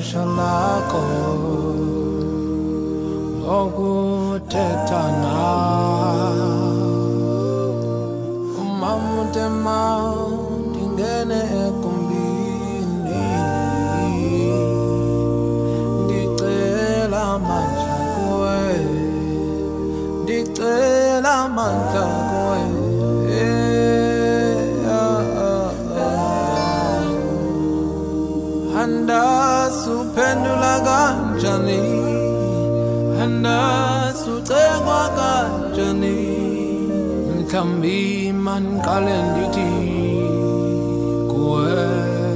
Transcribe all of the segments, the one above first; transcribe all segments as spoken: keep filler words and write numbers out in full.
ixesha lakho lokuthetha nawe. Umamutema ndingene egumbini, ndicela amandla kuwe, ndicela amandla kuwe. Andasuphendula kanjani, andasucengwa kanjani, mhlawumbi mandiqale ndithi kuwe,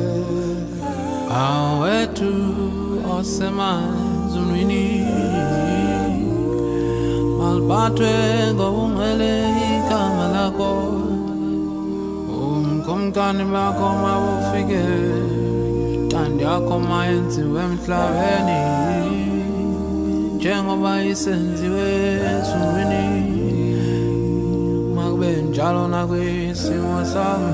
awethu osemanzulwini, maliphathwe ngobungcwele igama lakho, umkumkani bakho mabufike, ntando yakho mayenziwe emhlabeni njengoba isenziwe ezulwini, makube njalo nakwisimo sami.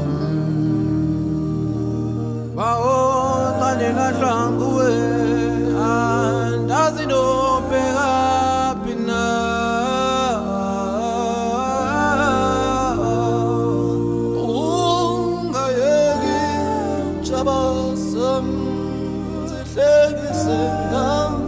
Bawo xa ndilahlwa nguwe, andazi ndobheka phi na. Ungayeki tshaba sam zihlekise ngam.